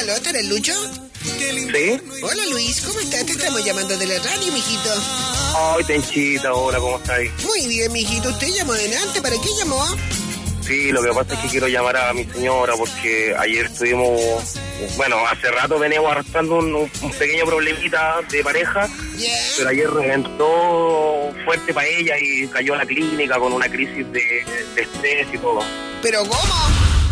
¿Aló, estará el Lucho? ¿Sí? Hola, Luis, ¿cómo estás? Te estamos llamando de la radio, mijito. Ay, Tenchita, hola, ¿cómo estáis? Muy bien, mijito. ¿Usted llamó adelante? ¿Para qué llamó? Sí, lo que pasa es que quiero llamar a mi señora porque ayer estuvimos... Bueno, hace rato veníamos arrastrando un pequeño problemita de pareja, pero ayer reventó fuerte para ella y cayó a la clínica con una crisis de estrés y todo. ¿Pero cómo?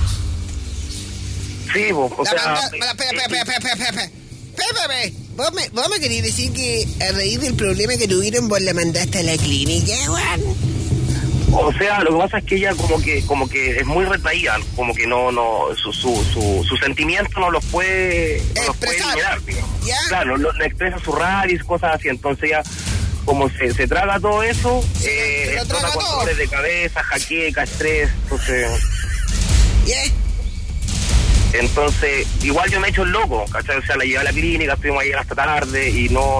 Sí, pues, o sea... Espera. ¿Vos me querés decir que a raíz del problema que tuvieron vos la mandaste a la clínica, Juan? O sea, lo que pasa es que ella como que es muy retraída, como que no su sentimiento no los puede eliminar, digamos. ¿Ya? Claro, le expresa su rabia y cosas así, entonces ella como se traga todo eso, explota con dolores de cabeza, jaqueca, estrés, entonces... ¿Ya? Entonces, igual yo me he hecho el loco, ¿cachai? O sea, la llevé a la clínica, estuvimos ahí hasta tarde y no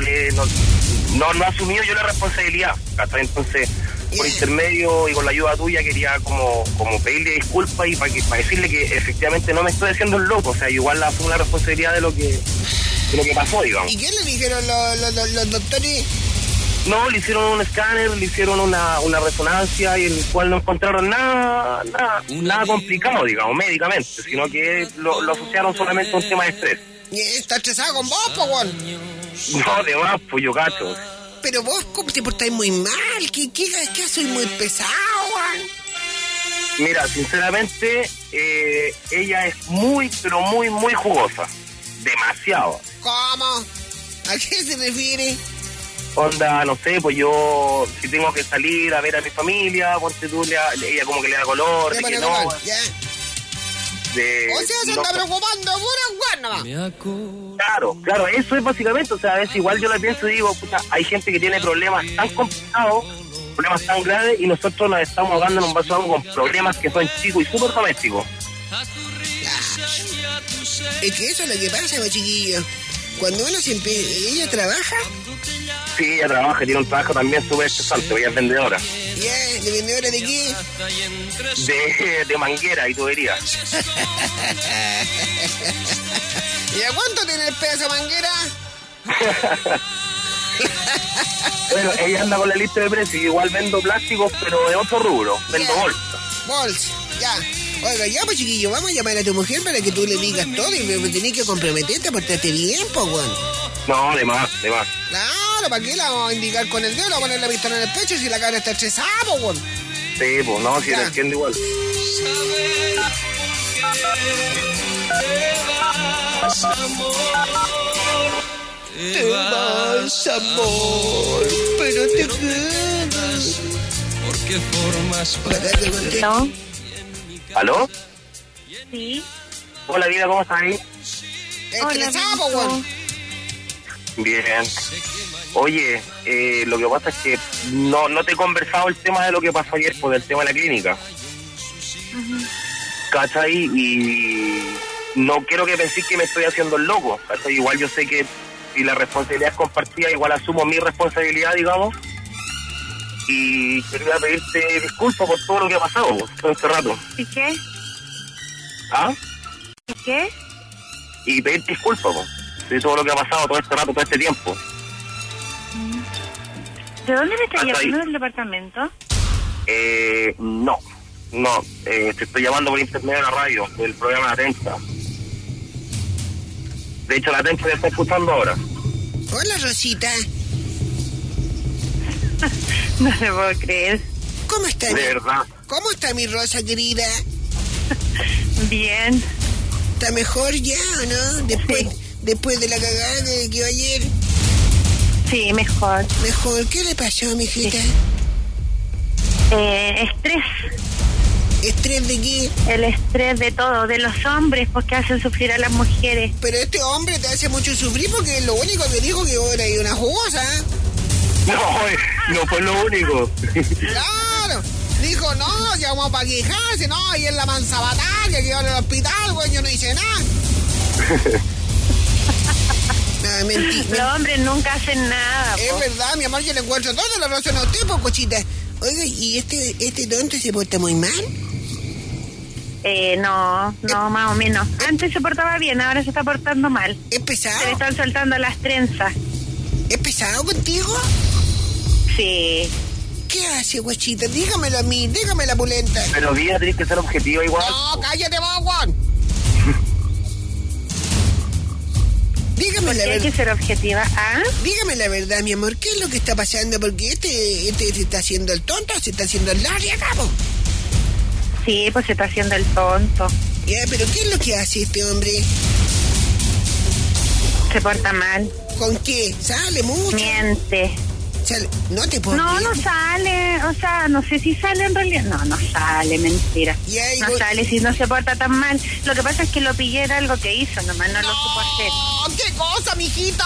asumió yo la responsabilidad, ¿cachai? Entonces, por intermedio y con la ayuda tuya quería como pedirle disculpas y para decirle que efectivamente no me estoy haciendo el loco, o sea, igual asumo la responsabilidad de lo que pasó, digamos. ¿Y qué le dijeron los doctores? No, le hicieron un escáner, le hicieron una resonancia y en el cual no encontraron nada complicado, digamos, médicamente, sino que lo asociaron solamente a un tema de estrés. ¿Está estresada con vos, po, Juan? No, de más, pues yo cacho. Pero vos, ¿cómo te portáis muy mal? ¿Qué soy muy pesado, Juan? Mira, sinceramente, ella es muy, pero muy, muy jugosa. Demasiado. ¿Cómo? ¿A qué se refiere? Onda, no sé, pues yo, si tengo que salir a ver a mi familia, ponte tú, ella como que le da color, de que no. Color, ¿ya? O sea, se está preocupando pura guarda. Claro, eso es básicamente, o sea, a veces igual yo le pienso y digo, puta, hay gente que tiene problemas tan complicados, problemas tan graves, y nosotros nos estamos ahogando en un vaso de agua con problemas que son chicos y súper domésticos. Es que eso es lo que pasa, pues, chiquillo. Cuando uno ¿ella trabaja? Sí, ella trabaja, tiene un trabajo también súper estresante, ella es vendedora. ¿De vendedora de qué? De manguera y tubería. ¿Y a cuánto tiene el pedazo de manguera? Bueno, ella anda con la lista de precios, igual vendo plásticos, pero de otro rubro, vendo bolsa, ya. Oiga, ya, pues, chiquillo, vamos a llamar a tu mujer para que tú le digas todo y me tenés que comprometerte a portarte bien, pues, weón. No, de más. Claro, ¿para qué la vamos a indicar con el dedo? Le vamos a poner la pistola en el pecho si la cabra está estresada, pues, weón. Sí, pues, no, si la entiendo igual. Te vas, amor, pero te quedas. Porque formas parte. ¿No? ¿Aló? Sí. Hola, vida, ¿cómo estás ahí? Estresado, weón. Bien. Oye, lo que pasa es que no te he conversado el tema de lo que pasó ayer, por el tema de la clínica. ¿Cachai? Y no quiero que penséis que me estoy haciendo el loco, ¿cachai? Igual yo sé que si la responsabilidad es compartida, igual asumo mi responsabilidad, digamos. Y quería pedirte disculpas por todo lo que ha pasado todo este rato. ¿Y qué? ¿Ah? ¿Y qué? Y pedir disculpas de todo lo que ha pasado todo este rato, todo este tiempo. ¿De dónde me estás llamando? ¿Del departamento? No, te estoy llamando por internet de la radio, del programa La Tencha. De hecho, La Tencha te está escuchando ahora. Hola, Rosita. No le puedo creer. ¿Cómo está? De verdad. ¿Cómo está mi Rosa querida? Bien. ¿Está mejor ya o no? Después de la cagada que quedó ayer. Sí, mejor. Mejor. ¿Qué le pasó, mijita? Sí. Estrés. ¿Estrés de qué? El estrés de todo, de los hombres, porque hacen sufrir a las mujeres. Pero este hombre te hace mucho sufrir porque lo único que dijo que ahora hay una jugosa. No fue lo único. Claro. Dijo, no, llamó para quejarse, no, y en la manzabataria que quedó en el hospital, güey, yo no hice nada. No, mentira. Los hombres nunca hacen nada. Es verdad, mi amor, yo le encuentro toda la razón a usted, pues, cochita. Oiga, ¿y este tonto se porta muy mal? No, más o menos. Antes se portaba bien, ahora se está portando mal. ¿Es pesado? Se le están soltando las trenzas. ¿Es pesado contigo? Sí. ¿Qué hace, guachita? Dígamelo a mí, dígame la pulenta. Pero vida, tienes que ser objetivo igual. No, cállate vos, Juan. Dígame la Hay verdad. que ser objetiva. ¿Ah? Dígame la verdad, mi amor, ¿qué es lo que está pasando? Porque este se está haciendo el tonto, se está haciendo el larry acá, po. Sí, pues se está haciendo el tonto. Ya, pero ¿qué es lo que hace este hombre? Se porta mal. ¿Con qué? ¿Sale mucho? Miente. No te puedo No, creer. no sale. O sea, no sé si sale en realidad. No sale, mentira. Ya, No sale si no se porta tan mal. Lo que pasa es que lo pillé en algo que hizo, nomás no lo supo hacer. ¿Qué cosa, mijita?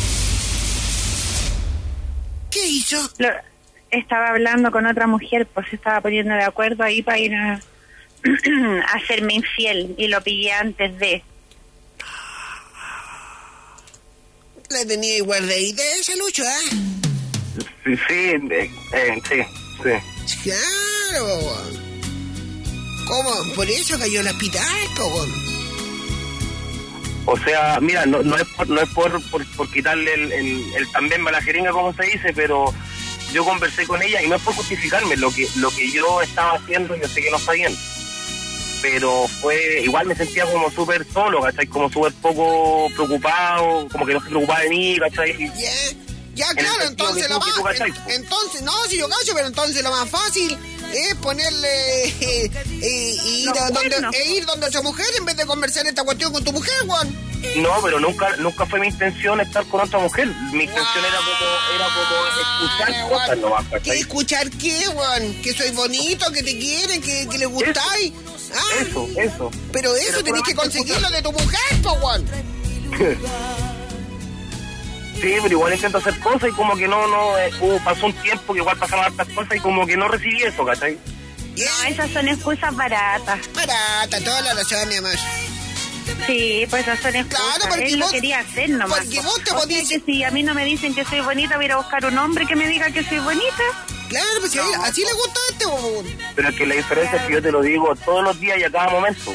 ¿Qué hizo? Estaba hablando con otra mujer, pues se estaba poniendo de acuerdo ahí para ir a hacerme infiel y lo pillé antes de. La tenía igual de ahí de ese Lucho, ¿eh? Sí. Claro, weón. ¿Cómo? Por eso cayó el hospital, po, weón. O sea, mira, no es por quitarle el también a la jeringa, como se dice, pero yo conversé con ella y no es por justificarme. Lo que yo estaba haciendo, yo sé que no está bien, pero igual me sentía como súper solo, ¿cachai? Como súper poco preocupado, como que no se preocupaba de mí, ¿cachai? Ya, claro, entonces lo más... Entonces, no, si yo cacho, pero entonces lo más fácil es ponerle... ir donde esa mujer en vez de conversar esta cuestión con tu mujer, Juan. No, pero nunca fue mi intención estar con otra mujer. Mi intención era como escuchar cosas nomás, ¿cachai? ¿Qué escuchar qué, Juan? Que soy bonito, que te quieren, que le gustáis. Eso. Pero tenés que conseguirlo de tu mujer, po, Juan. Sí, pero igual intento hacer cosas y como que no pasó un tiempo que igual pasaron hartas cosas y como que no recibí eso, ¿cachai? No, esas son excusas baratas. Barata, toda la razón, mi amor. Sí, pues esas son excusas. Claro, porque él vos, lo quería hacer nomás. Porque vos te o sea que si a mí no me dicen que soy bonita, voy a ir a buscar un hombre que me diga que soy bonita. Claro, pues no. Así le gusta a este, po. Pero es que la diferencia es que yo te lo digo todos los días y a cada momento.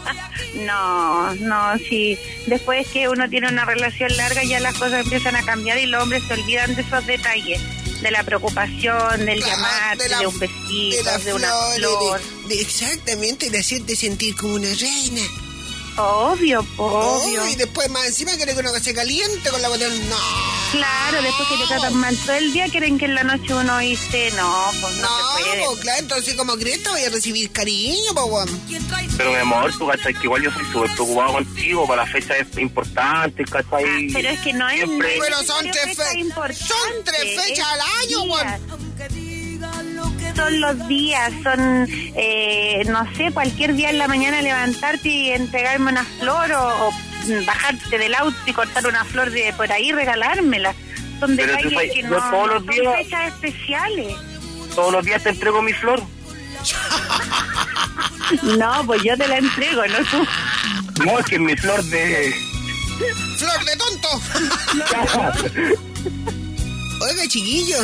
No, si después que uno tiene una relación larga ya las cosas empiezan a cambiar y los hombres se olvidan de esos detalles, de la preocupación, del llamarte, de un besito, de una flor. Exactamente, de hacerte sentir como una reina. Obvio. Y después más encima quieren que uno se caliente con la botella. No. Claro, después que te tratan mal todo el día, quieren que en la noche uno dice, no, pues no se puede. No, claro, entonces como crees te voy a recibir cariño, po, weón. Pero mi amor, tú, ¿cachai? Que igual yo soy súper preocupado contigo para las fechas importantes, ¿cachai? Pero es que no es... Siempre... Pero son 3 fechas al año, weón. Son los días, son, no sé, cualquier día en la mañana levantarte y entregarme una flor o bajarte del auto y cortar una flor de por ahí y regalármela. Son detalles que no son fechas especiales. Todos los días te entrego mi flor. No, pues yo te la entrego, no tú. No, es que es mi flor de... ¡Flor de tonto! Oiga, chiquillo.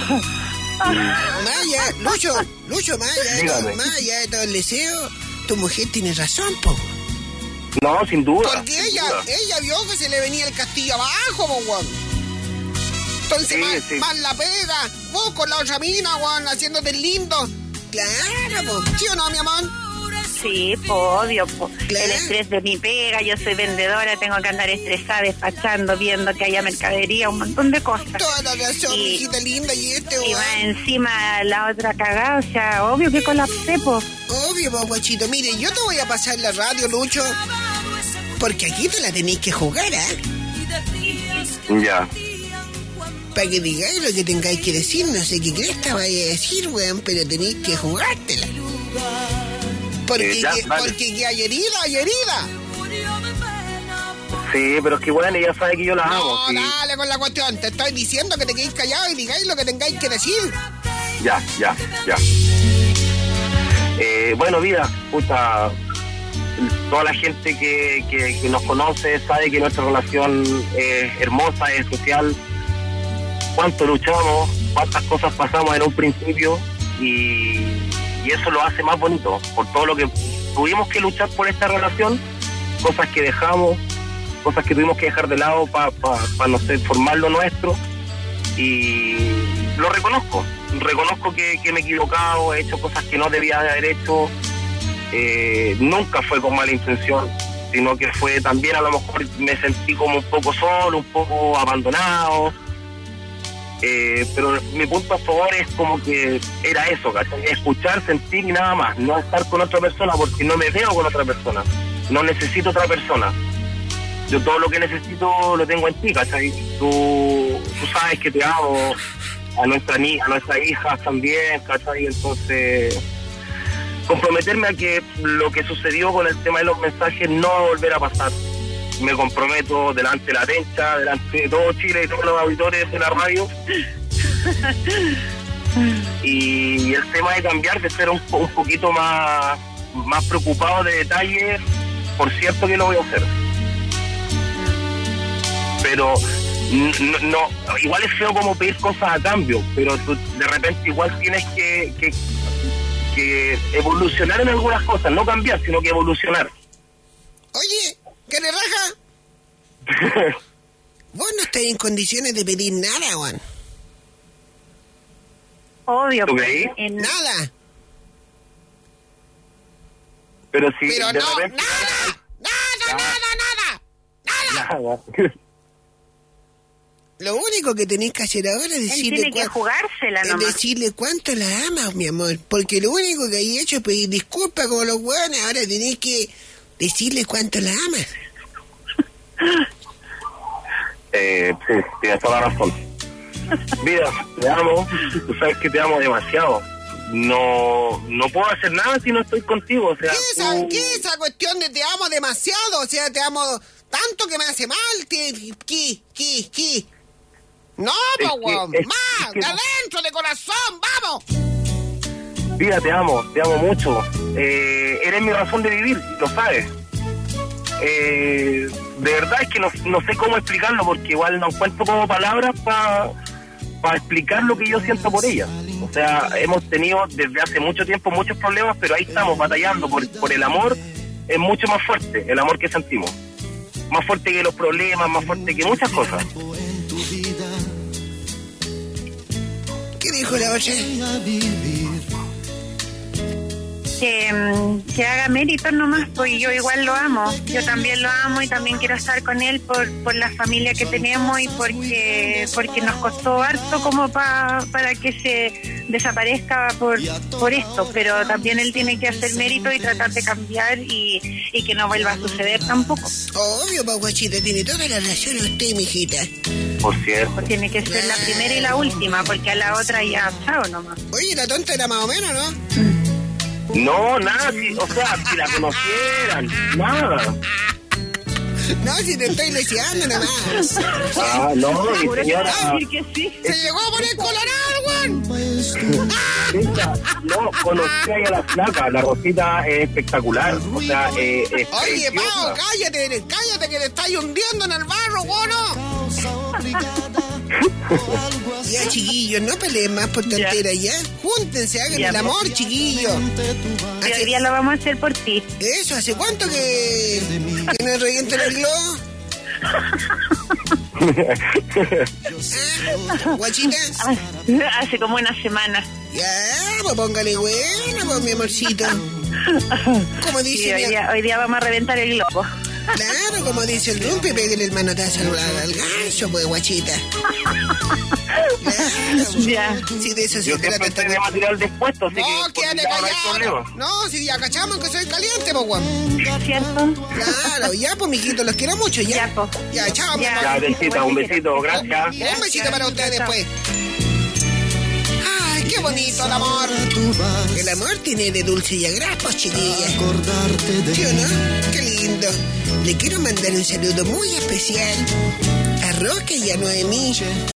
Maya, Lucho, más allá de todo el deseo, tu mujer tiene razón, po. No, sin duda. Porque ella vio que se le venía el castillo abajo, po, weón. Entonces, sí. Más la pega, vos con la otra mina, weón, haciéndote el lindo. Claro, po. ¿Sí o no, mi amor? Sí, obvio, Claro. El estrés de mi pega, yo soy vendedora, tengo que andar estresada, despachando, viendo que haya mercadería, un montón de cosas. Toda la razón, hijita linda, y Y va encima la otra cagada, o sea, obvio que colapsé, po. Obvio, po, guachito. Mire, yo te voy a pasar la radio, Lucho, porque aquí te la tenéis que jugar, ¿eh? Ya. Para que digáis lo que tengáis que decir, no sé qué cresta vaya a decir, weón, pero tenéis que jugártela. Porque que hay herida. Sí, pero es que bueno, ella sabe que yo la amo. No, sí. Dale con la cuestión. Te estoy diciendo que te quedéis callados y digáis lo que tengáis que decir. Ya. Bueno, vida, puta, toda la gente que nos conoce sabe que nuestra relación es hermosa, es social. Cuánto luchamos, cuántas cosas pasamos en un principio y eso lo hace más bonito, por todo lo que tuvimos que luchar por esta relación, cosas que dejamos, cosas que tuvimos que dejar de lado para no sé, formar lo nuestro, y lo reconozco que me he equivocado, he hecho cosas que no debía de haber hecho, nunca fue con mala intención, sino que fue también, a lo mejor me sentí como un poco solo, un poco abandonado, pero mi punto a favor es como que era eso, ¿cachai? Escuchar, sentir y nada más, no estar con otra persona, porque no me veo con otra persona, no necesito otra persona. Yo todo lo que necesito lo tengo en ti, ¿cachai? Tú sabes que te amo, a nuestras hijas también, ¿cachai? Entonces, comprometerme a que lo que sucedió con el tema de los mensajes no va a volver a pasar. Me comprometo delante de la Tencha, delante de todo Chile y todos los auditores de la radio. Y el tema de cambiar, de ser un poquito más preocupado de detalles, por cierto que lo voy a hacer. Pero no, igual es feo como pedir cosas a cambio, pero tú de repente igual tienes que evolucionar en algunas cosas, no cambiar, sino que evolucionar. Oye, ¿qué le raja? Vos no estás en condiciones de pedir nada, Juan. Obvio. ¿Tú creí? Nada. Pero si Pero de no, repente... nada. Lo único que tenés que hacer ahora es decirle... Él tiene que jugársela nomás. Decirle cuánto la amas, mi amor. Porque lo único que hay hecho es pedir disculpas con los hueones. Ahora tenés que decirle cuánto la amas. Sí, tienes toda la razón. Vida, te amo. Tú sabes que te amo demasiado. No puedo hacer nada si no estoy contigo. O sea, ¿Qué es esa cuestión de te amo demasiado? O sea, te amo tanto que me hace mal. ¿Qué? No, pues, weón. Más, de adentro, de corazón, vamos. Vida, te amo mucho. Eres mi razón de vivir, lo sabes. De verdad es que no sé cómo explicarlo, porque igual no encuentro como palabras para explicar lo que yo siento por ella. O sea, hemos tenido desde hace mucho tiempo muchos problemas, pero ahí estamos batallando por el amor. Es mucho más fuerte el amor que sentimos, más fuerte que los problemas, más fuerte que muchas cosas. ¿Qué dijo la otra? Que haga méritos nomás, porque yo igual lo amo. Yo también lo amo y también quiero estar con él por la familia que tenemos y porque nos costó harto como para que se desaparezca por esto, pero también él tiene que hacer mérito y tratar de cambiar y que no vuelva a suceder tampoco. Obvio, pa' guachita, tiene toda la razón usted, mijita. Por cierto. Pues tiene que ser la primera y la última, porque a la otra ya chao nomás. Oye, la tonta era más o menos, ¿no? No, nada, o sea, si la conocieran, nada. No, si te estoy leseando nada más. Ah, no, mi señora. Que sí. Se llegó a poner colorado, weón. No, conocí ahí a la flaca, la Rosita es espectacular. O sea, oye, Pau, cállate que te estás hundiendo en el barro, ¿no? Ya, chiquillos, no peleen más por tonteras, ya. Júntense, hagan el amor, chiquillos. Hoy día lo vamos a hacer por ti. Eso, ¿hace cuánto que nos revienten el globo? ¿Guachita? Hace como una semana. Ya, pues póngale bueno, pues mi amorcito. Como dice... Sí, hoy día vamos a reventar el globo. Claro, como dice el Rumpi, pégale el manotazo al ganso, pues, guachita. Claro. Ya. Si de eso se yo trata. siempre tenía material dispuesto, así no, que... quédate callado. No, si ya cachamos que soy caliente, pues, guapo. ¿Cierto? Claro, ya, pues, mijitos, los quiero mucho, ya. Ya, pues. Ya, chao, mi amor. Ya, besita, un besito, gracias. Un besito para ustedes después. Ay, qué bonito el amor. El amor tiene de dulce y a grapos, chiquillas. ¿Sí o no? Qué lindo. Le quiero mandar un saludo muy especial a Roque y a Noemí,